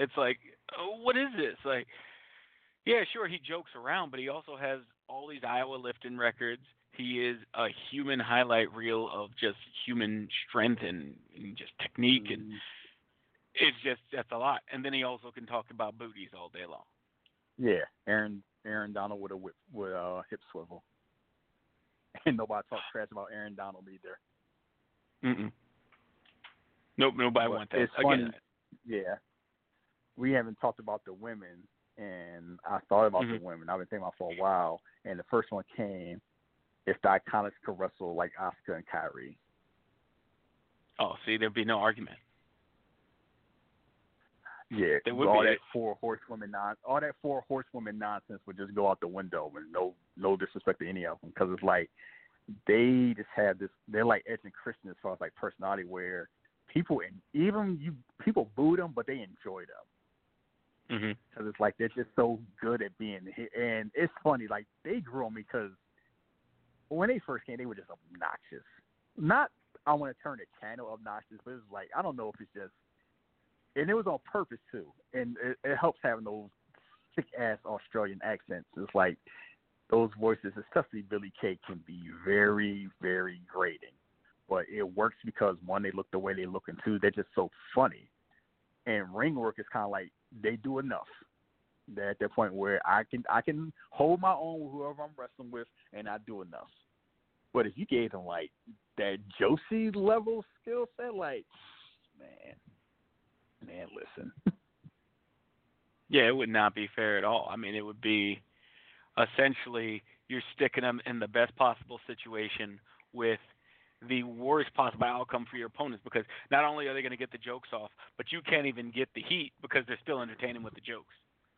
It's like, oh, what is this? Like, yeah, sure, he jokes around, but he also has all these Iowa lifting records. He is a human highlight reel of just human strength and, and just technique, and Mm, it's just that's a lot. And then he also can talk about booties all day long. yeah, Aaron Aaron Donald with a whip, with a hip swivel, and nobody talks trash about Aaron Donald either. Mm-mm. Nope, nobody But wants that. it's funny, Again, yeah. We haven't talked about the women, and I thought about Mhm. the women. I've been thinking about it for a while, and the first one came if the Iconics could wrestle like Asuka and Kyrie. oh, see, there'd be no argument. Yeah, There would all be. that four horsewomen non, all that four horsewomen nonsense would just go out the window, and no, no disrespect to any of them, because it's like they just have this. They're like Edge and Christian as far as like personality, where people and even you people boo them, but they enjoy them. Mhm. Because it's like they're just so good at being here. And it's funny, like they grew on me because when they first came, they were just obnoxious. Not I want to turn the channel obnoxious, but it's like I don't know if it's just, and it was on purpose too. And it, it helps having those thick ass Australian accents. It's like those voices, especially Billy Kay, can be very, very grating. But it works because one, they look the way they look, and two, they're just so funny. And ring work is kind of like they do enough. They're at that point where I can I can hold my own with whoever I'm wrestling with, and I do enough. But if you gave them like that Josie level skill set, like man, man, listen. Yeah, it would not be fair at all. I mean, it would be essentially you're sticking them in the best possible situation with the worst possible outcome for your opponents, because not only are they going to get the jokes off, but you can't even get the heat because they're still entertaining with the jokes.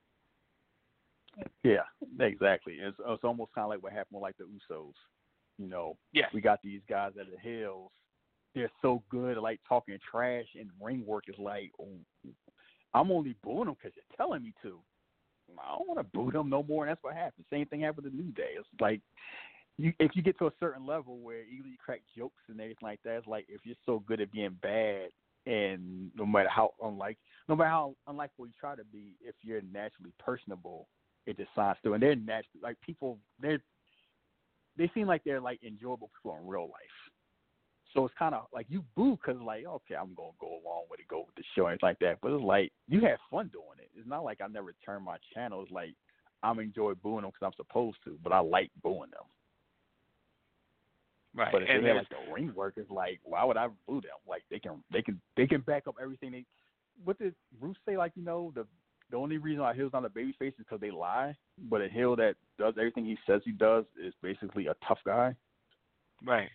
Yeah, exactly. It's, it's almost kind of like what happened with like the Usos. You know, Yes. we got these guys at the Hills. They're so good at like talking trash, and ring work is like, oh, I'm only booing them because you're telling me to. I don't want to boo them no more, and that's what happened. Same thing happened to New Day. It's like, you, if you get to a certain level where you crack jokes and everything like that, it's like if you're so good at being bad, and no matter how unlike, no matter how unlikely you try to be, if you're naturally personable, it just signs through. And they're naturally like people. They they seem like they're like enjoyable people in real life. So it's kind of like you boo because like, okay, I'm gonna go along with it, go with the show and it's like that. But it's like you have fun doing it. It's not like I never turn my channel. It's like I'm enjoy booing them because I'm supposed to, but I like booing them. Right. But if and they have like the ring work, it's like, why would I boo them? Like they can, they can, they can back up everything. They, what did Bruce say? Like, you know, the the only reason our heel's not a baby face is because they lie. But a heel that does everything he says he does is basically a tough guy. Right.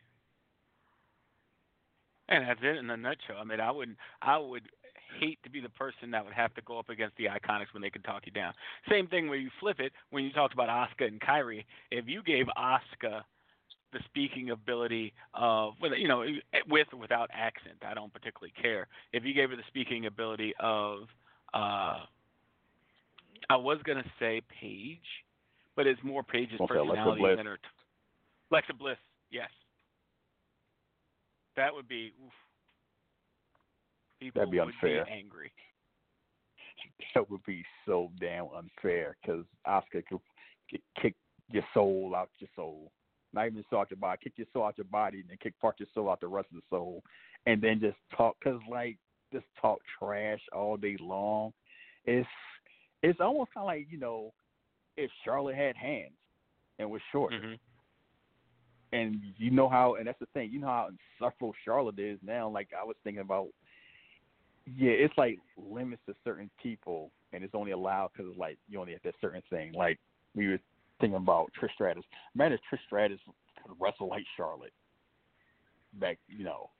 And that's it in a nutshell. I mean, I would I would hate to be the person that would have to go up against the Iconics when they could talk you down. Same thing where you flip it when you talked about Asuka and Kyrie. If you gave Asuka the speaking ability of, you know, with or without accent, I don't particularly care. If you gave her the speaking ability of, uh, I was gonna say Paige, but it's more Paige's Okay, Alexa personality Bliss. than her. T- Alexa Bliss, yes. That would be. Oof. People That'd be would unfair. be angry. That would be so damn unfair because Asuka could kick your soul out your soul. Not even soul out your body. Kick your soul out your body and then kick part your soul out the rest of the soul. And then just talk, because, like, just talk trash all day long. It's it's almost kind of like, you know, if Charlotte had hands and was short. Mm-hmm. And you know how, and that's the thing, you know how insufferable Charlotte is now. Like, I was thinking about, yeah, it's like limits to certain people, and it's only allowed because it's like you only have that certain thing. Like, we were thinking about Trish Stratus. Man, if Trish Stratus could wrestle like Charlotte back, you know.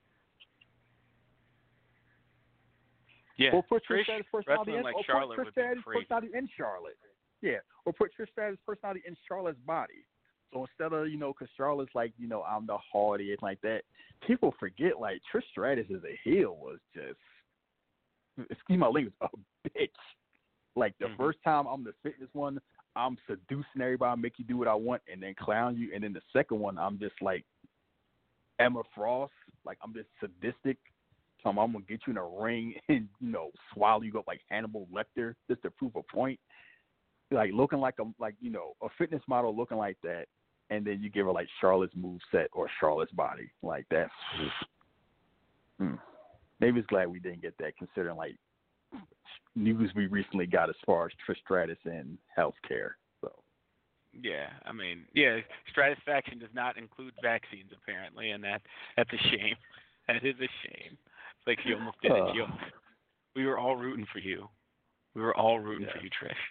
Yeah, Or put Trish Trish Stratus' personality wrestling in, like or Charlotte put Trish would be Stratus' crazy. personality in Charlotte. Yeah, or put Trish Stratus' personality in Charlotte's body. So instead of, you know, because Charlotte's like, you know, I'm the hardy and like that, people forget, like, Trish Stratus as a heel was just, excuse my language, a bitch. Like, the Mm-hmm. first time I'm the fitness one, I'm seducing everybody, make you do what I want, and then clown you. And then the second one, I'm just like Emma Frost. Like, I'm just sadistic. So I'm gonna get you in a ring and you know swallow you up like Hannibal Lecter just to prove a point. Like looking like a like you know a fitness model looking like that, and then you give her like Charlotte's moveset or Charlotte's body. Like that's hmm. Maybe it's glad we didn't get that, considering like news we recently got as far as Trish Stratus and healthcare. So Yeah, I mean, yeah, stratisfaction does not include vaccines apparently, and that that's a shame. That is a shame. It's like she almost did it. She, almost, we were all rooting for you. We were all rooting yeah. for you, Trish.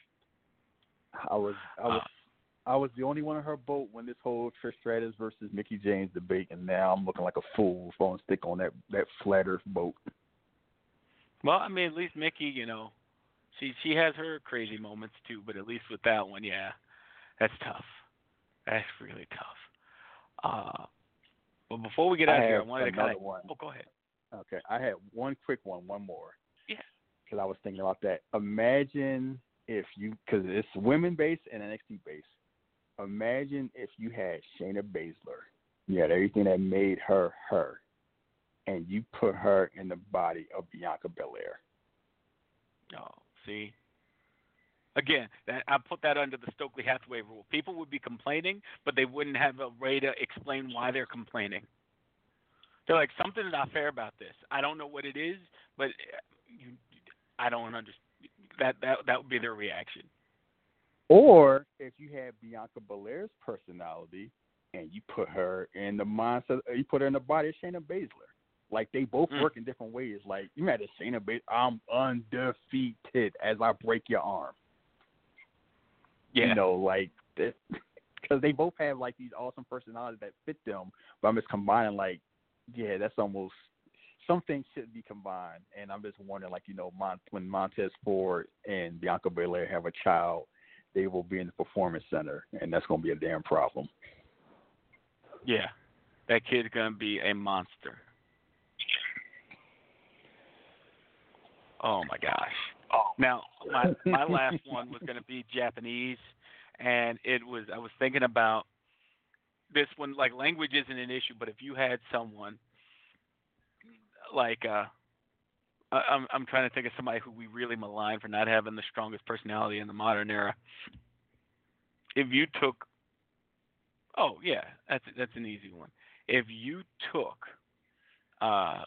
I was I was uh, I was the only one in her boat when this whole Trish Stratus versus Mickey James debate, and now I'm looking like a fool throwing stick on that that flat Earth boat. Well, I mean, at least Mickey, you know, she she has her crazy moments too, but at least with that one, yeah, that's tough. That's really tough. Uh, but before we get out I of here, I have wanted to another kind of. one. Oh, go ahead. Okay, I had one quick one, one more. Yeah. Because I was thinking about that. Imagine if you, because it's women based and N X T based. Imagine if you had Shayna Baszler. You had everything that made her her, and you put her in the body of Bianca Belair. Oh, see. Again, that, I put that under the Stokely Hathaway rule. People would be complaining, but they wouldn't have a way to explain why they're complaining. They're like, something's not fair about this. I don't know what it is, but you, I don't understand. That, that that would be their reaction. Or if you had Bianca Belair's personality and you put her in the mindset, you put her in the body of Shayna Baszler. Like they both mm. work in different ways. Like you had a Shayna Baszler, I'm undefeated as I break your arm. Yeah. You know, like this, because they both have like these awesome personalities that fit them. But I'm just combining, like, yeah, that's almost some things should be combined. And I'm just wondering, like, you know, Mon- when Montez Ford and Bianca Belair have a child, they will be in the performance center, and that's going to be a damn problem. Yeah, that kid's going to be a monster. Oh my gosh. Oh. Now, my my last one was going to be Japanese, and it was I was thinking about this one. Like, language isn't an issue, but if you had someone like uh, I, I'm I'm trying to think of somebody who we really malign for not having the strongest personality in the modern era. If you took, oh yeah, that's that's an easy one. If you took, uh,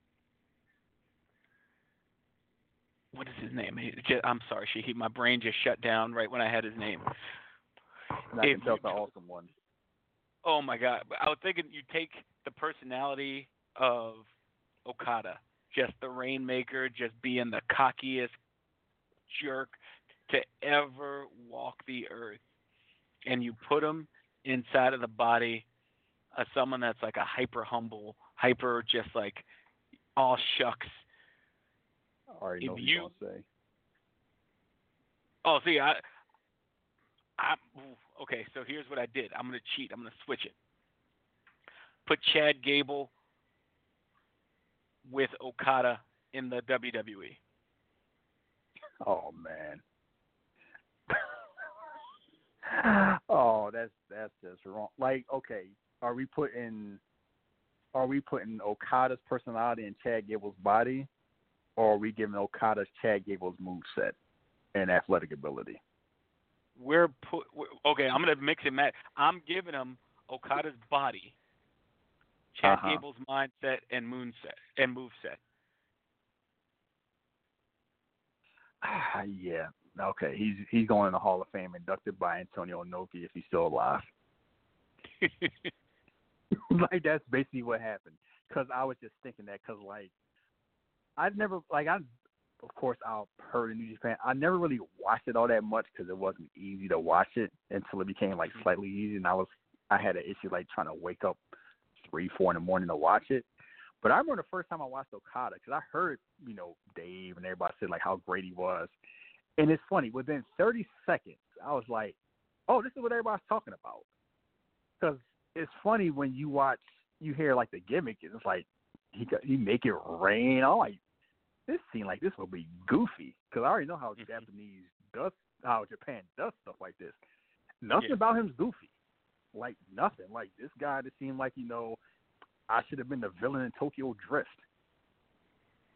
what is his name? He, just, I'm sorry, she, he, my brain just shut down right when I had his name. And I if can tell you it's an took, awesome one. Oh my God! I was thinking you take the personality of Okada, just the Rainmaker, just being the cockiest jerk to ever walk the earth, and you put him inside of the body of someone that's like a hyper humble, hyper just like all shucks. I already know if what you, you're gonna say. Oh, see, I, I, okay. So here's what I did. I'm gonna cheat. I'm gonna switch it. Put Chad Gable with Okada in the W W E. Oh man. Oh, that's that's just wrong. Like, okay, are we putting are we putting Okada's personality in Chad Gable's body, or are we giving Okada's Chad Gable's moveset and athletic ability? We're put okay. I'm gonna mix and match. I'm giving him Okada's body, Chad uh-huh. Gable's mindset and moonset and moveset. Yeah. Okay. He's he's going in the Hall of Fame, inducted by Antonio Inoki if he's still alive. Like, that's basically what happened. Because I was just thinking that because, like, I've never, like, I, of course, I've heard of New Japan. I never really watched it all that much because it wasn't easy to watch it until it became, like, slightly easy. And I was, I had an issue, like, trying to wake up three, four in the morning to watch it. But I remember the first time I watched Okada because I heard, you know, Dave and everybody said, like, how great he was. And it's funny, within thirty seconds, I was like, oh, this is what everybody's talking about. Because it's funny when you watch, you hear, like, the gimmick, and it's like, he he make it rain. I'm like, this seemed like this will be goofy. Because I already know how Japanese does, how Japan does stuff like this. Nothing yeah. about him's goofy. Like, nothing. Like, this guy just seemed like, you know, I should have been the villain in Tokyo Drift.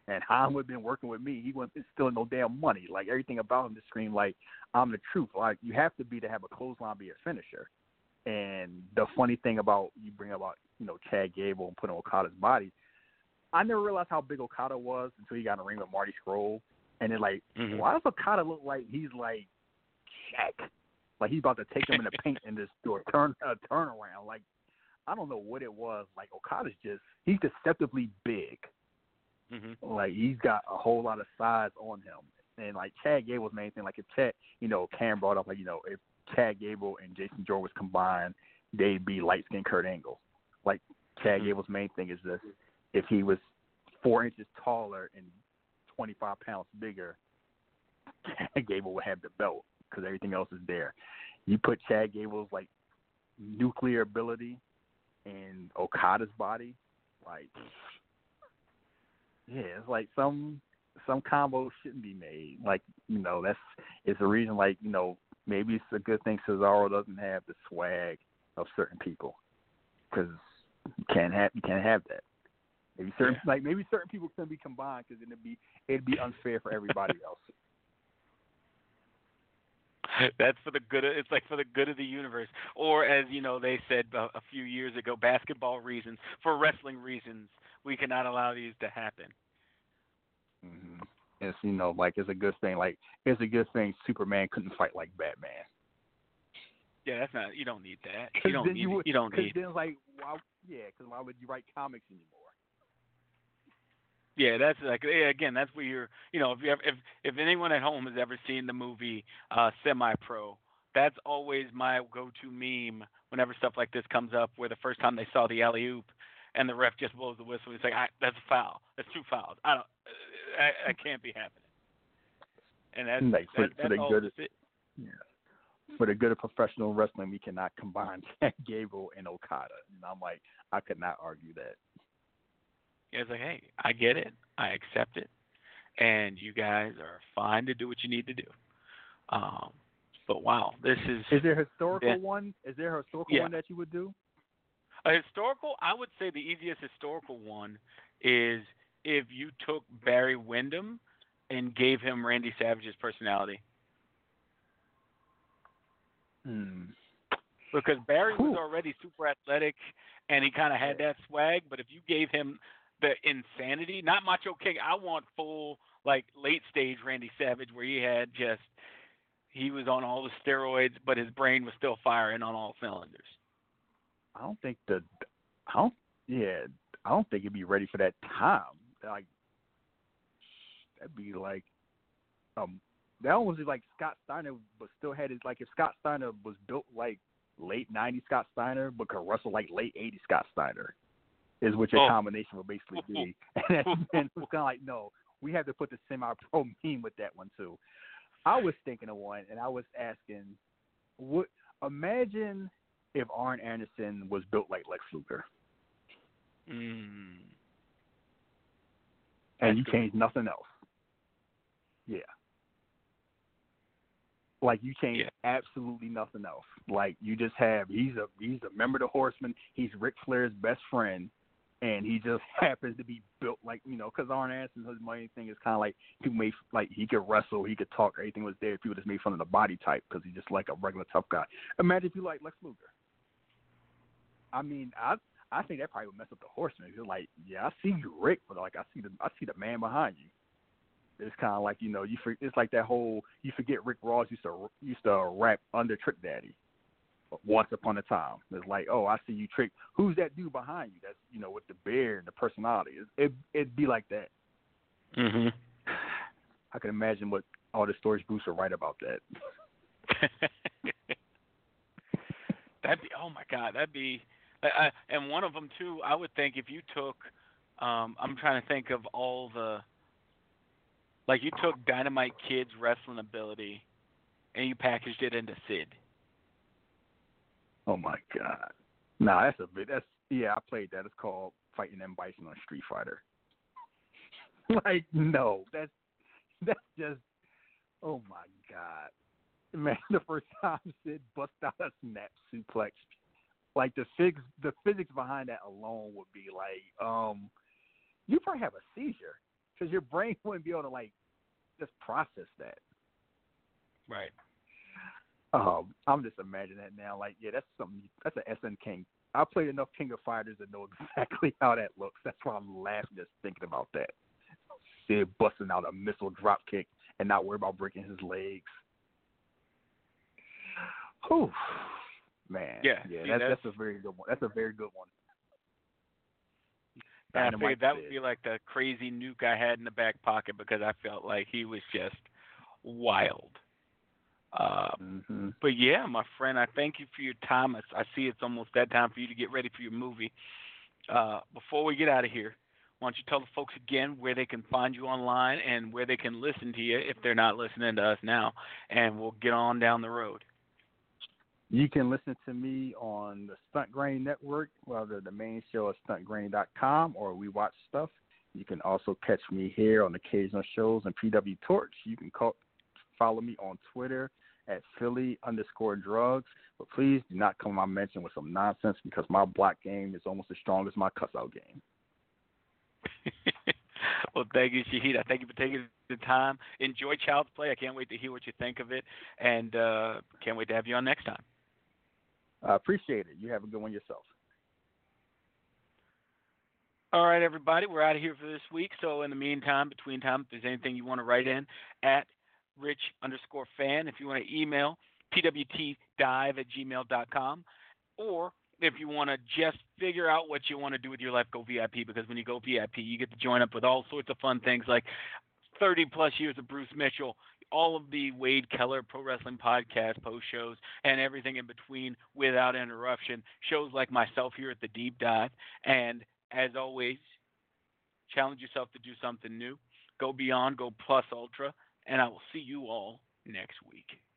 And Ham would have been working with me. He wasn't stealing no damn money. Like, everything about him just screamed like, I'm the truth. Like, you have to be to have a clothesline be a finisher. And the funny thing about, you bring about, you know, Chad Gable and putting Okada's body, I never realized how big Okada was until he got in the ring with Marty Scurll. And then, like, mm-hmm. why does Okada look like he's, like, Shaq? Like, he's about to take him in the paint and just do a turn, a turnaround. Like, I don't know what it was. Like, Okada's just, he's deceptively big. Mm-hmm. Like, he's got a whole lot of size on him. And, like, Chad Gable's main thing, like, if Chad, you know, Cam brought up, like, you know, if Chad Gable and Jason Jordan was combined, they'd be light-skinned Kurt Angle. Like, Chad mm-hmm. Gable's main thing is this, if he was four inches taller and twenty-five pounds bigger, Chad Gable would have the belt because everything else is there. You put Chad Gable's, like, nuclear ability in Okada's body, like, yeah, it's like some some combos shouldn't be made. Like, you know, that's it's a reason. Like, you know, maybe it's a good thing Cesaro doesn't have the swag of certain people because you can't have you can't have that. Maybe certain yeah. like maybe certain people can be combined because it'd be it'd be unfair for everybody else. That's for the good of, it's like for the good of the universe. Or as, you know, they said a, a few years ago, basketball reasons, for wrestling reasons, we cannot allow these to happen. Mm-hmm. It's, you know, like, it's a good thing. Like, it's a good thing Superman couldn't fight like Batman. Yeah, that's not, you don't need that. You don't need, you, would, you don't need. Then, like, why, yeah, because why would you write comics anymore? Yeah, that's like, again, that's where you're, you know, if you ever, if if anyone at home has ever seen the movie uh, Semi-Pro, that's always my go-to meme whenever stuff like this comes up, where the first time they saw the alley-oop and the ref just blows the whistle, he's like, I, that's a foul. That's two fouls. I don't, I, I can't be happening. And that's, like, for, that, that's for the all good of, it. Yeah. For the good of professional wrestling, we cannot combine Chad Gable and Okada. And I'm like, I could not argue that. Yeah, it's like, hey, I get it. I accept it. And you guys are fine to do what you need to do. Um, but, wow, this is... Is there a historical been, one? Is there a historical yeah. one that you would do? A historical, I would say the easiest historical one is if you took Barry Windham and gave him Randy Savage's personality. Hmm. Because Barry Ooh. was already super athletic and he kind of had that swag, but if you gave him the insanity, not Macho King, I want full, like, late stage Randy Savage where he had just, he was on all the steroids, but his brain was still firing on all cylinders. I don't think the, I don't, yeah, I don't think it'd be ready for that time. Like, that'd be like, um, that one was like Scott Steiner, but still had his, like, if Scott Steiner was built like late nineties Scott Steiner, but could wrestle like late eighties Scott Steiner, is what your oh. combination would basically be. And, and it's kind of like, no, we have to put the Semi-Pro meme with that one too. I was thinking of one, and I was asking, what? Imagine if Arn Anderson was built like Lex Luger. Mm. And you change nothing else. Yeah. Like, you change yeah. absolutely nothing else. Like, you just have, he's a he's a member of the Horsemen. He's Ric Flair's best friend, and he just happens to be built like, you know, because Arn Anderson, his main thing is kind of like, he made, like, he could wrestle, he could talk, everything was there. People just made fun of the body type because he's just like a regular tough guy. Imagine if you like Lex Luger. I mean, I I think that probably would mess up the Horsemen. It's like, yeah, I see you, Rick, but like I see the I see the man behind you. It's kind of like, you know, you for, it's like that whole, you forget Rick Ross used to used to rap under Trick Daddy once upon a time. It's like, oh, I see you, Trick. Who's that dude behind you? That's, you know, with the beard and the personality. It, it it'd be like that. Mhm. I can imagine what all the stories Bruce would write about that. That'd be, oh my God, that'd be. I, and one of them too, I would think if you took, um, I'm trying to think of all the, like you took Dynamite Kid's wrestling ability, and you packaged it into Sid. Oh my God, nah, that's a bit. That's yeah, I played that. It's called Fighting M. Bison on Street Fighter. Like, no, that's that's just, oh my God, man, the first time Sid bust out a snap suplex. Like, the physics, the physics behind that alone would be like, um, you probably have a seizure. because your brain wouldn't be able to like just process that. Right. Um, I'm just imagining that now. Like, yeah, that's something. That's an S N King. I played enough King of Fighters to know exactly how that looks. That's why I'm laughing just thinking about that. Sid busting out a missile drop kick and not worry about breaking his legs. Whew. Man. Yeah. Yeah, See, that's, that's, that's a very good one. That's a very good one. And I Dynamite figured that Sid. would be like the crazy nuke I had in the back pocket because I felt like he was just wild. Uh, mm-hmm. But yeah, my friend, I thank you for your time. I, I see it's almost that time for you to get ready for your movie. Uh, before we get out of here, why don't you tell the folks again where they can find you online and where they can listen to you if they're not listening to us now, and we'll get on down the road. You can listen to me on the Stunt Granny Network, well, the, the main show is stunt granny dot com, or We Watch Stuff. You can also catch me here on occasional shows in P W Torch. You can call, follow me on Twitter at Philly underscore drugs. But please do not come my mention with some nonsense because my block game is almost as strong as my cuss-out game. Well, thank you, Shahid. I thank you for taking the time. Enjoy Child's Play. I can't wait to hear what you think of it, and uh, can't wait to have you on next time. I appreciate it. You have a good one yourself. All right, everybody, we're out of here for this week. So in the meantime, between time, if there's anything you want to write in, at rich underscore fan. If you want to email, p w t dive at gmail dot com. Or if you want to just figure out what you want to do with your life, go V I P, because when you go V I P, you get to join up with all sorts of fun things like thirty plus years of Bruce Mitchell, all of the Wade Keller Pro Wrestling Podcast post shows, and everything in between without interruption. Shows like myself here at the Deep Dive. And as always, challenge yourself to do something new. Go beyond, go plus ultra, and I will see you all next week.